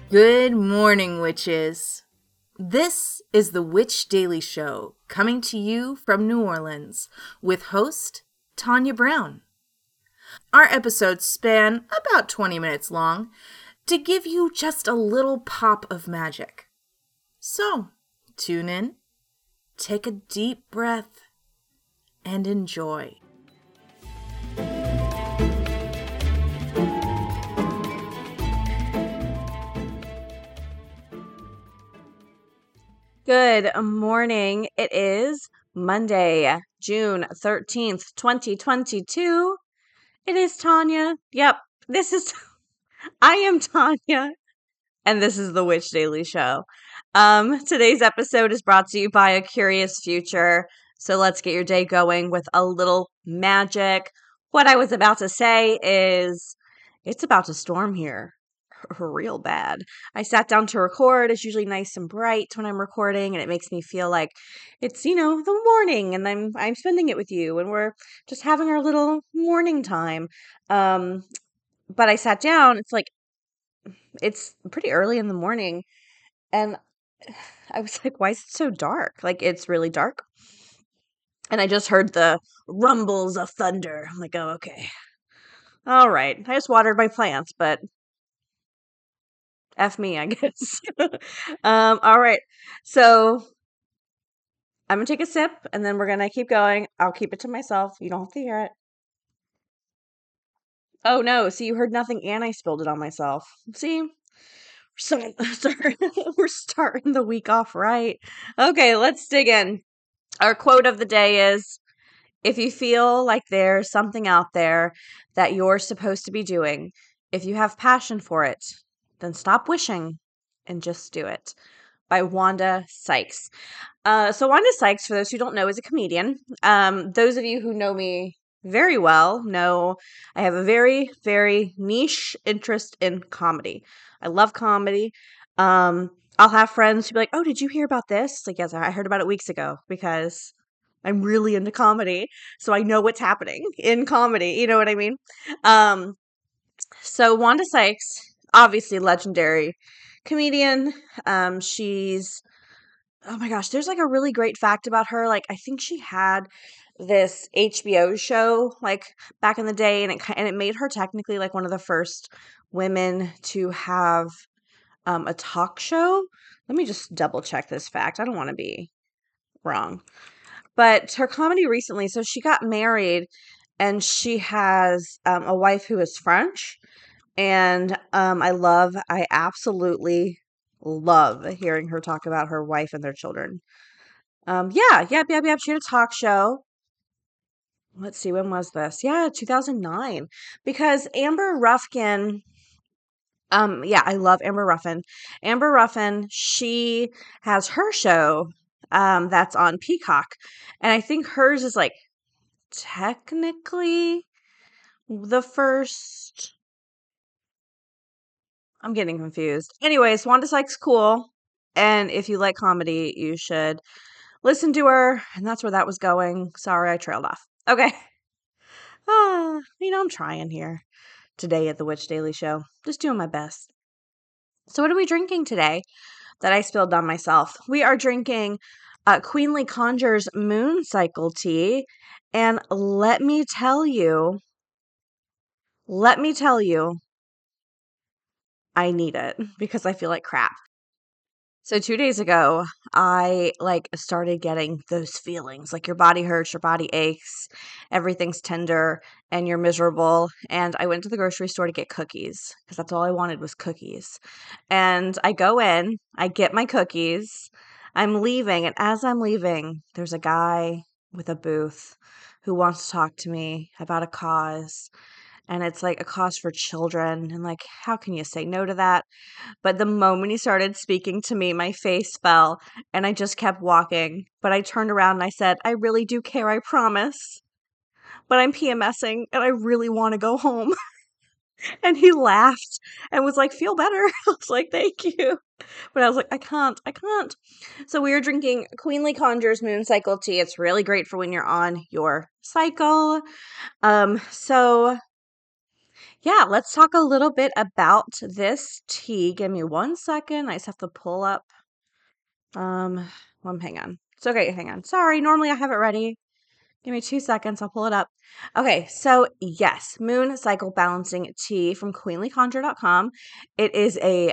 Good morning, witches. This is the Witch Daily Show, coming to you from New Orleans, with host Tanya Brown. Our episodes span about 20 minutes long to give you just a little pop of magic. So, tune in, take a deep breath, and enjoy. Good morning. It is Monday, June 13th, 2022. It is Tanya. Yep, I am Tanya, and this is the Witch Daily Show. Today's episode is brought to you by A Curious Future. So let's get your day going with a little magic. What I was about to say is, it's about to storm here. Real bad. I sat down to record. It's usually nice and bright when I'm recording, and it makes me feel like it's, the morning, and I'm spending it with you, and we're just having our little morning time. But I sat down. It's pretty early in the morning, and I was like, why is it so dark? Like, it's really dark. And I just heard the rumbles of thunder. I'm like, oh, okay. All right. I just watered my plants, but F me, I guess. All right. So I'm gonna take a sip and then we're gonna keep going. I'll keep it to myself. You don't have to hear it. Oh no, see, you heard nothing and I spilled it on myself. See? So, sorry. We're starting the week off right. Okay, let's dig in. Our quote of the day is, if you feel like there's something out there that you're supposed to be doing, if you have passion for it, then stop wishing and just do it. By Wanda Sykes. So Wanda Sykes, for those who don't know, is a comedian. Those of you who know me very well know I have a very, very niche interest in comedy. I love comedy. I'll have friends who be like, "Oh, did you hear about this?" Like, yes, I heard about it weeks ago because I'm really into comedy, so I know what's happening in comedy. You know what I mean? Um, so Wanda Sykes, obviously legendary comedian. She's Oh my gosh, there's like a really great fact about her. Like, I think she had this HBO show like back in the day, and it made her technically like one of the first women to have a talk show. Let me just double check this fact. I don't want to be wrong. But her comedy recently, so she got married and she has a wife who is French. And I absolutely love hearing her talk about her wife and their children. Yeah, yep. She had a talk show. Let's see, when was this? Yeah, 2009. Because Amber Ruffin, yeah, I love Amber Ruffin. Amber Ruffin, she has her show, that's on Peacock. And I think hers is like technically the first. I'm getting confused. Anyways, Wanda Sykes cool. And if you like comedy, you should listen to her. And that's where that was going. Sorry, I trailed off. Okay. I'm trying here today at the Witch Daily Show. Just doing my best. So, what are we drinking today that I spilled on myself? We are drinking Queenly Conjure's Moon Cycle tea. And let me tell you, I need it because I feel like crap. So 2 days ago, I like started getting those feelings like your body hurts, your body aches, everything's tender, and you're miserable. And I went to the grocery store to get cookies because that's all I wanted was cookies. And I go in, I get my cookies, I'm leaving, and as I'm leaving, there's a guy with a booth who wants to talk to me about a cause. And it's like a cause for children. And like, how can you say no to that? But the moment he started speaking to me, my face fell and I just kept walking. But I turned around and I said, I really do care, I promise. But I'm PMSing and I really want to go home. And he laughed and was like, feel better. I was like, thank you. But I was like, I can't. So we were drinking Queenly Conjure's Moon Cycle tea. It's really great for when you're on your cycle. So yeah, let's talk a little bit about this tea. Give me 1 second. I just have to pull up. Hang on. It's okay. Hang on. Sorry. Normally I have it ready. Give me 2 seconds. I'll pull it up. Okay. So yes, moon cycle balancing tea from queenlyconjure.com. It is a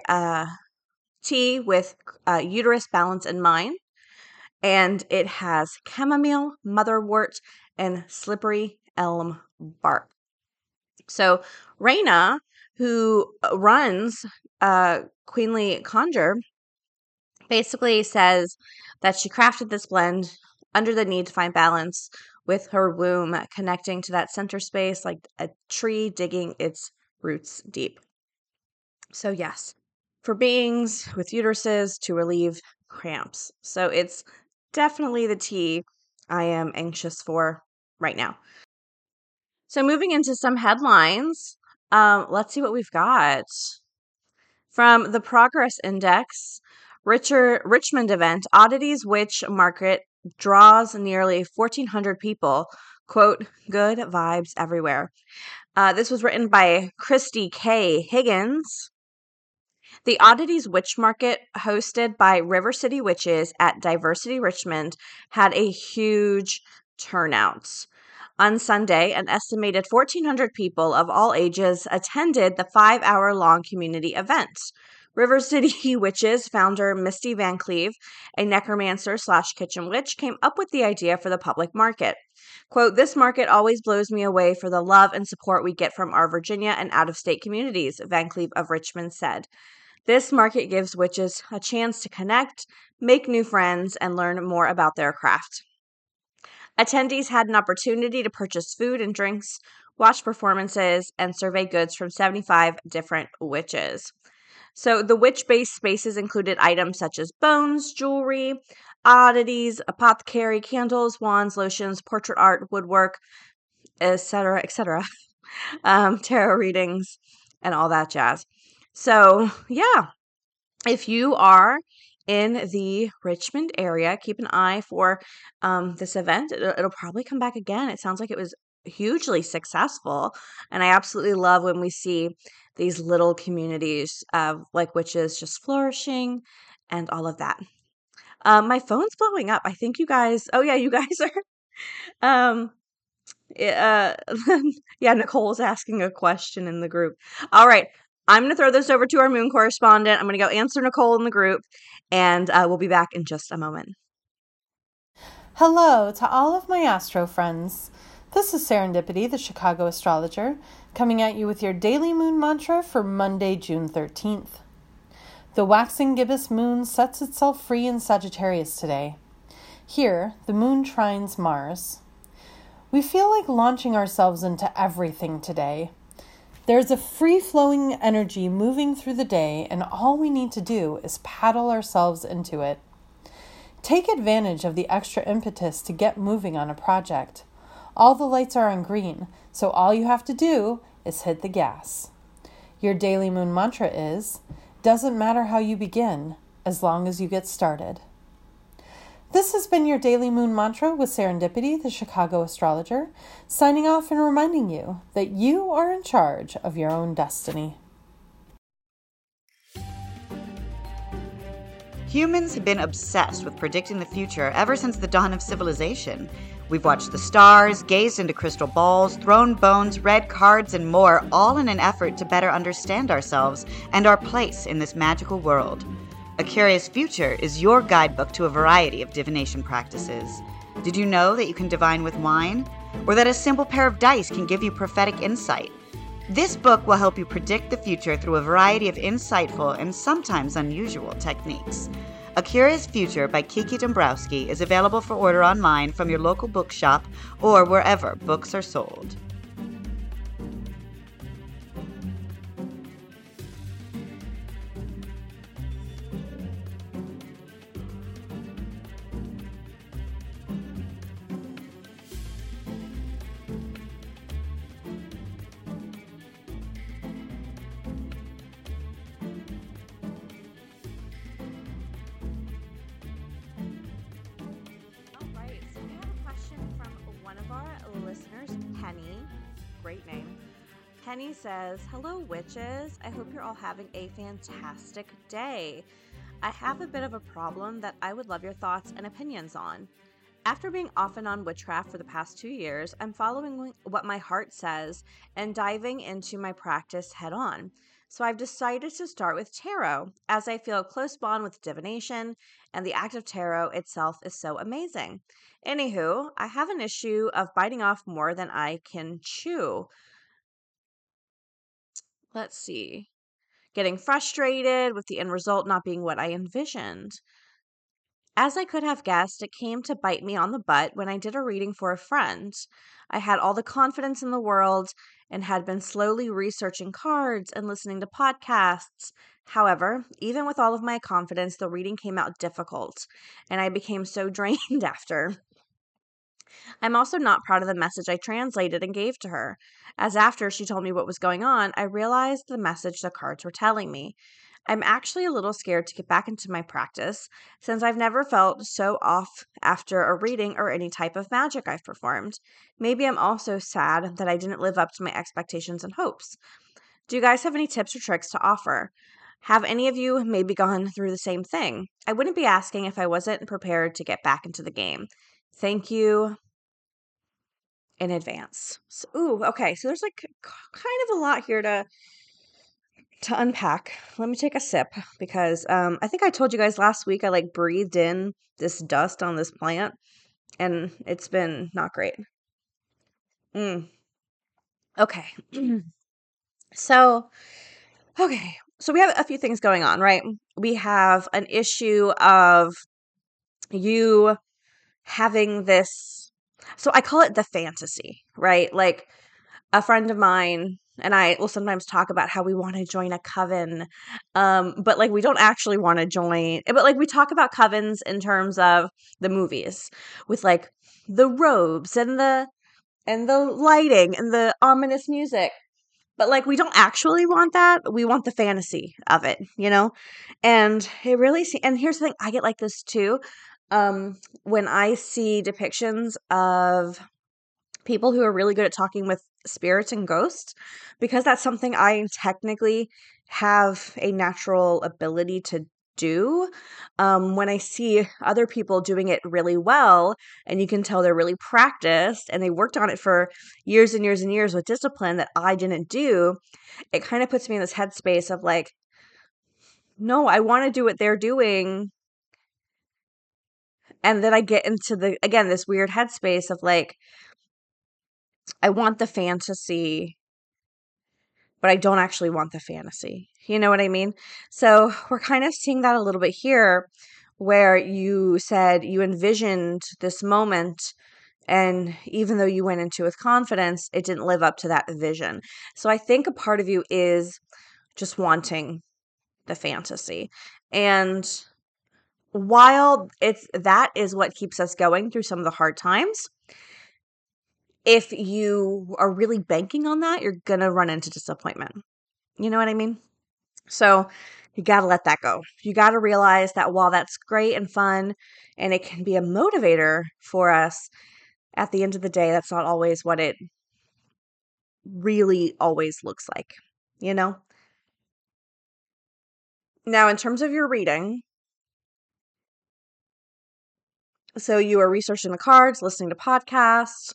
tea with uterus balance in mind, and it has chamomile, motherwort, and slippery elm bark. So Raina, who runs Queenly Conjure, basically says that she crafted this blend under the need to find balance with her womb, connecting to that center space like a tree digging its roots deep. So yes, for beings with uteruses to relieve cramps. So it's definitely the tea I am anxious for right now. So moving into some headlines, let's see what we've got. From the Progress Index, Richmond event, Oddities Witch Market draws nearly 1,400 people. Quote, good vibes everywhere. This was written by Christy K. Higgins. The Oddities Witch Market, hosted by River City Witches at Diversity Richmond, had a huge turnout. On Sunday, an estimated 1,400 people of all ages attended the 5-hour-long community event. River City Witches founder Misty Van Cleve, a necromancer / kitchen witch, came up with the idea for the public market. Quote, this market always blows me away for the love and support we get from our Virginia and out-of-state communities, Van Cleve of Richmond said. This market gives witches a chance to connect, make new friends, and learn more about their craft. Attendees had an opportunity to purchase food and drinks, watch performances, and survey goods from 75 different witches. So the witch-based spaces included items such as bones, jewelry, oddities, apothecary, candles, wands, lotions, portrait art, woodwork, etc., tarot readings, and all that jazz. So, yeah, if you are in the Richmond area, keep an eye for this event. It'll probably come back again. It sounds like it was hugely successful, and I absolutely love when we see these little communities of like witches just flourishing and all of that. My phone's blowing up. I think you guys. Oh yeah, you guys are. Yeah, Nicole's asking a question in the group. All right. I'm going to throw this over to our moon correspondent. I'm going to go answer Nicole in the group, and we'll be back in just a moment. Hello to all of my astro friends. This is Serendipity, the Chicago astrologer, coming at you with your daily moon mantra for Monday, June 13th. The waxing gibbous moon sets itself free in Sagittarius today. Here, the moon trines Mars. We feel like launching ourselves into everything today. There's a free-flowing energy moving through the day, and all we need to do is paddle ourselves into it. Take advantage of the extra impetus to get moving on a project. All the lights are on green, so all you have to do is hit the gas. Your daily moon mantra is, doesn't matter how you begin, as long as you get started. This has been your daily moon mantra with Serendipity, the Chicago astrologer, signing off and reminding you that you are in charge of your own destiny. Humans have been obsessed with predicting the future ever since the dawn of civilization. We've watched the stars, gazed into crystal balls, thrown bones, read cards, and more, all in an effort to better understand ourselves and our place in this magical world. A Curious Future is your guidebook to a variety of divination practices. Did you know that you can divine with wine? Or that a simple pair of dice can give you prophetic insight? This book will help you predict the future through a variety of insightful and sometimes unusual techniques. A Curious Future by Kiki Dombrowski is available for order online from your local bookshop or wherever books are sold. All right, so we have a question from one of our listeners, Penny. Kenny says, "Hello, witches. I hope you're all having a fantastic day. I have a bit of a problem that I would love your thoughts and opinions on. After being off and on witchcraft for the past 2 years, I'm following what my heart says and diving into my practice head on. So I've decided to start with tarot, as I feel a close bond with divination, and the act of tarot itself is so amazing. Anywho, I have an issue of biting off more than I can chew. Let's see. Getting frustrated with the end result not being what I envisioned. As I could have guessed, it came to bite me on the butt when I did a reading for a friend. I had all the confidence in the world and had been slowly researching cards and listening to podcasts. However, even with all of my confidence, the reading came out difficult, and I became so drained after. I'm also not proud of the message I translated and gave to her, as after she told me what was going on, I realized the message the cards were telling me. I'm actually a little scared to get back into my practice, since I've never felt so off after a reading or any type of magic I've performed. Maybe I'm also sad that I didn't live up to my expectations and hopes. Do you guys have any tips or tricks to offer? Have any of you maybe gone through the same thing? I wouldn't be asking if I wasn't prepared to get back into the game. Thank you in advance." So, okay. So there's like kind of a lot here to unpack. Let me take a sip because I think I told you guys last week I like breathed in this dust on this plant and it's been not great. Okay. So, okay. So we have a few things going on, right? We have an issue of you having this. So I call it the fantasy, right? Like a friend of mine and I will sometimes talk about how we want to join a coven, but like we don't actually want to join. But like we talk about covens in terms of the movies, with like the robes and the lighting and the ominous music. But like we don't actually want that. We want the fantasy of it, you know. And it really. And here's the thing: I get like this too. When I see depictions of people who are really good at talking with spirits and ghosts, because that's something I technically have a natural ability to do. When I see other people doing it really well, and you can tell they're really practiced and they worked on it for years and years and years with discipline that I didn't do, it kind of puts me in this headspace of like, no, I want to do what they're doing. And then I get into this weird headspace of like, I want the fantasy, but I don't actually want the fantasy. You know what I mean? So we're kind of seeing that a little bit here, where you said you envisioned this moment, and even though you went into it with confidence, it didn't live up to that vision. So I think a part of you is just wanting the fantasy. And while that is what keeps us going through some of the hard times, if you are really banking on that, you're going to run into disappointment. You know what I mean? So you got to let that go. You got to realize that while that's great and fun and it can be a motivator for us, at the end of the day, that's not always what it really always looks like, you know? Now, in terms of your reading, so you are researching the cards, listening to podcasts,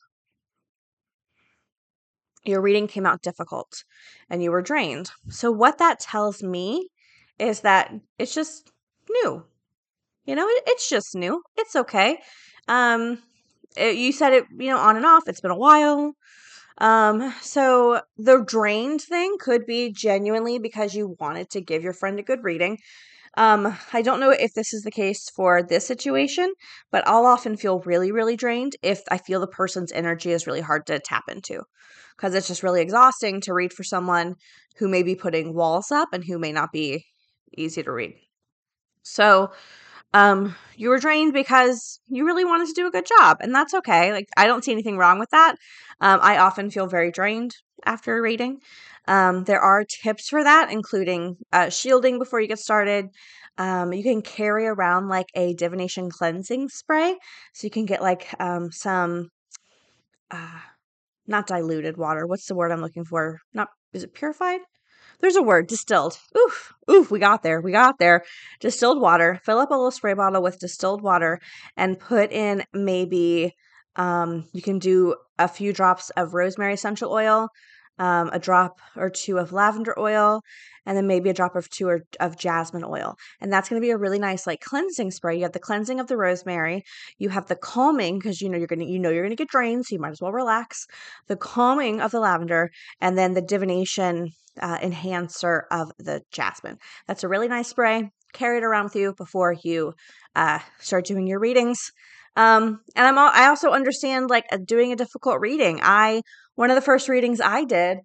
your reading came out difficult and you were drained. So what that tells me is that it's just new. You know, it's just new. It's okay. You said it, on and off. It's been a while. So the drained thing could be genuinely because you wanted to give your friend a good reading. I don't know if this is the case for this situation, but I'll often feel really, really drained if I feel the person's energy is really hard to tap into, because it's just really exhausting to read for someone who may be putting walls up and who may not be easy to read. So, you were drained because you really wanted to do a good job, and that's okay. Like, I don't see anything wrong with that. I often feel very drained after a reading. There are tips for that, including shielding before you get started. You can carry around like a divination cleansing spray, so you can get like some not diluted water. What's the word I'm looking for? Not is it purified? There's a word, distilled. Oof, we got there. Distilled water. Fill up a little spray bottle with distilled water and put in maybe, you can do a few drops of rosemary essential oil, a drop or two of lavender oil, and then maybe a drop or two of jasmine oil. And that's going to be a really nice like cleansing spray. You have the cleansing of the rosemary, you have the calming because you're going to get drained, so you might as well relax. The calming of the lavender, and then the divination enhancer of the jasmine. That's a really nice spray. Carry it around with you before you start doing your readings. And I also understand like doing a difficult reading. One of the first readings I did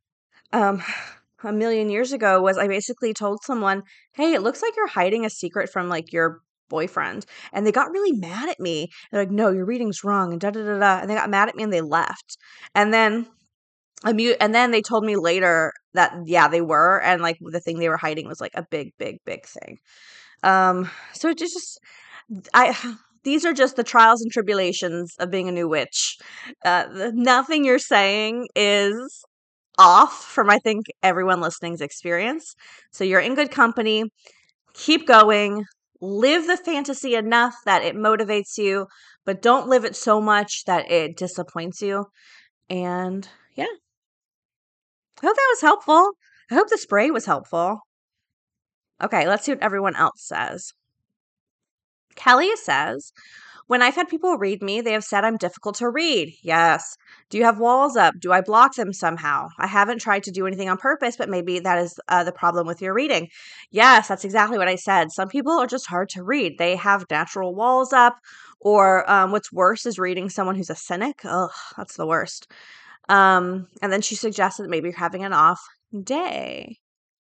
a million years ago was I basically told someone, hey, it looks like you're hiding a secret from like your boyfriend. And they got really mad at me. They're like, no, your reading's wrong and da da da da. And they got mad at me and they left. And then they told me later that yeah, they were, and like the thing they were hiding was like a big thing. So it just these are just the trials and tribulations of being a new witch. Nothing you're saying is off from, I think, everyone listening's experience. So you're in good company. Keep going. Live the fantasy enough that it motivates you, but don't live it so much that it disappoints you. And yeah. I hope that was helpful. I hope the spray was helpful. Okay, let's see what everyone else says. Kelly says, when I've had people read me, they have said I'm difficult to read. Yes. Do you have walls up? Do I block them somehow? I haven't tried to do anything on purpose, but maybe that is the problem with your reading. Yes, that's exactly what I said. Some people are just hard to read. They have natural walls up, or what's worse is reading someone who's a cynic. Ugh, that's the worst. And then she suggested that maybe you're having an off day.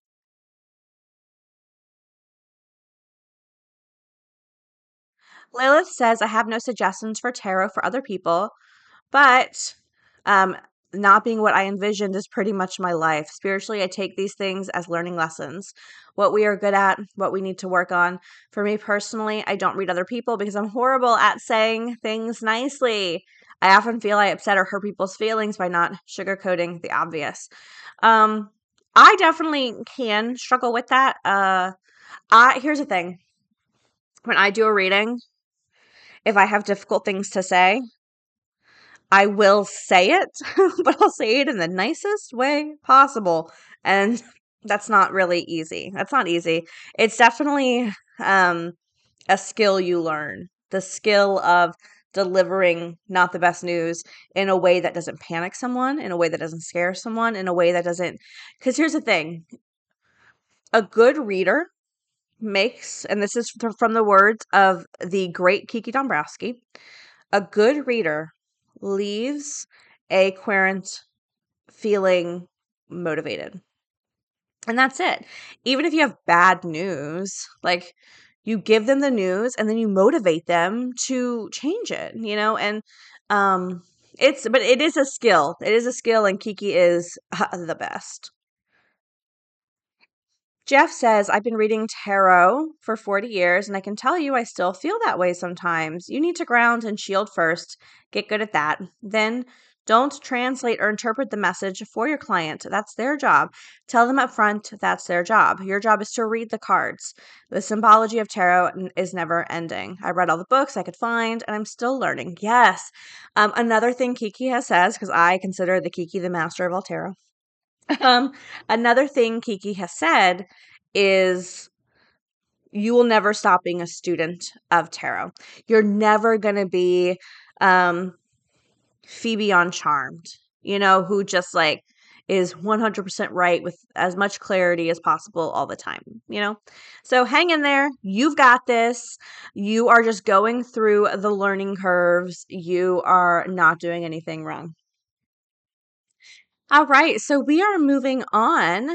Lilith says, I have no suggestions for tarot for other people, but not being what I envisioned is pretty much my life. Spiritually, I take these things as learning lessons, what we are good at, what we need to work on. For me personally, I don't read other people because I'm horrible at saying things nicely. I often feel I upset or hurt people's feelings by not sugarcoating the obvious. I definitely can struggle with that. Here's the thing. When I do a reading, if I have difficult things to say, I will say it, but I'll say it in the nicest way possible. And that's not really easy. That's not easy. It's definitely a skill you learn. The skill of delivering not the best news in a way that doesn't panic someone, in a way that doesn't scare someone, in a way that doesn't. Because here's the thing. A good reader makes, and this is from the words of the great Kiki Dombrowski, a good reader leaves a querent feeling motivated. And that's it. Even if you have bad news, like you give them the news and then you motivate them to change it, and it is a skill. It is a skill, and Kiki is the best. Jeff says, I've been reading tarot for 40 years, and I can tell you I still feel that way sometimes. You need to ground and shield first. Get good at that. Then don't translate or interpret the message for your client. That's their job. Tell them up front that's their job. Your job is to read the cards. The symbology of tarot is never ending. I read all the books I could find, and I'm still learning. Yes. Another thing Kiki has says, because I consider the Kiki the master of all tarot. Another thing Kiki has said is you will never stop being a student of tarot. You're never going to be Phoebe on Charmed, who just like is 100% right with as much clarity as possible all the time, So hang in there. You've got this. You are just going through the learning curves. You are not doing anything wrong. All right, so we are moving on,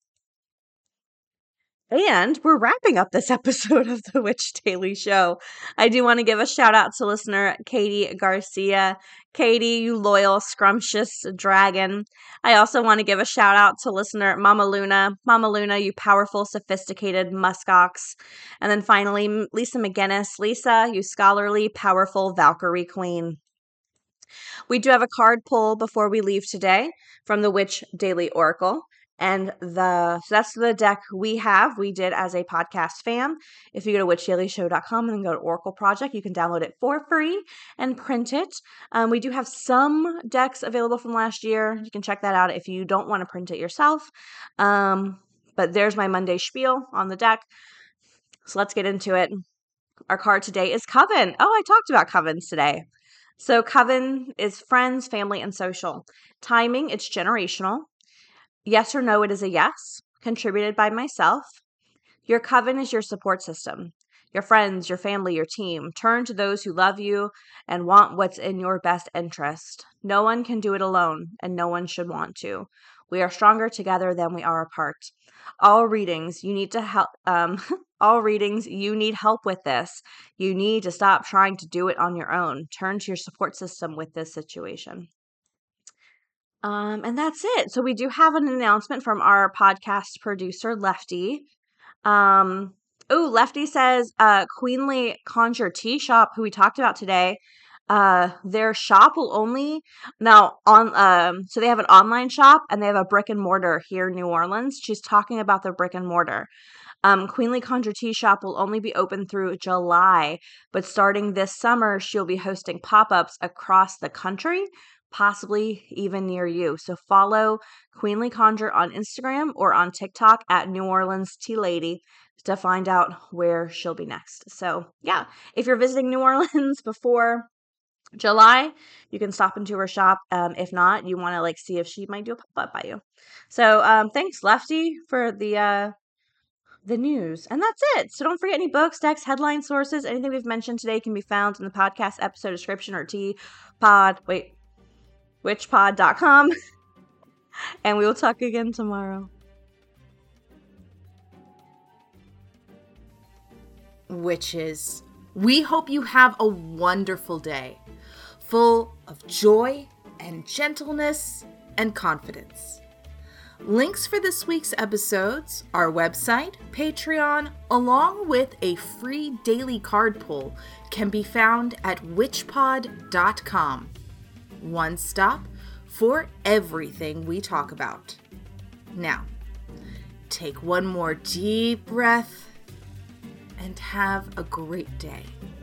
and we're wrapping up this episode of the Witch Daily Show. I do want to give a shout out to listener Katie Garcia. Katie, you loyal, scrumptious dragon. I also want to give a shout out to listener Mama Luna. Mama Luna, you powerful, sophisticated muskox. And then finally, Lisa McGinnis. Lisa, you scholarly, powerful Valkyrie queen. We do have a card pull before we leave today from the Witch Daily Oracle. And that's the deck we did as a podcast fam. If you go to witchdailyshow.com and then go to Oracle Project, you can download it for free and print it. We do have some decks available from last year. You can check that out if you don't want to print it yourself. But there's my Monday spiel on the deck. So let's get into it. Our card today is Coven. Oh, I talked about covens today. So Coven is friends, family, and social. Timing, it's generational. Yes or no, it is a yes. Contributed by myself. Your coven is your support system. Your friends, your family, your team. Turn to those who love you and want what's in your best interest. No one can do it alone, and no one should want to. We are stronger together than we are apart. All readings, you need to help. All readings, you need help with this. You need to stop trying to do it on your own. Turn to your support system with this situation. And that's it. So we do have an announcement from our podcast producer, Lefty. Lefty says, Queenly Conjure Tea Shop, who we talked about today, their shop will only now on, so they have an online shop and they have a brick and mortar here in New Orleans. She's talking about the brick and mortar. Queenly Conjure Tea Shop will only be open through July, but starting this summer, she'll be hosting pop-ups across the country, possibly even near you. So follow Queenly Conjure on Instagram or on TikTok at New Orleans Tea Lady to find out where she'll be next. So yeah, if you're visiting New Orleans before July, you can stop into her shop. If not, you want to see if she might do a pop-up by you. So thanks, Lefty, for the news. And that's it. So don't forget any books, decks, headline sources, anything we've mentioned today can be found in the podcast episode description or witchpod.com. And we will talk again tomorrow. Witches, we hope you have a wonderful day, full of joy and gentleness and confidence. Links for this week's episodes, our website, Patreon, along with a free daily card pull can be found at witchpod.com. One stop for everything we talk about. Now, take one more deep breath and have a great day.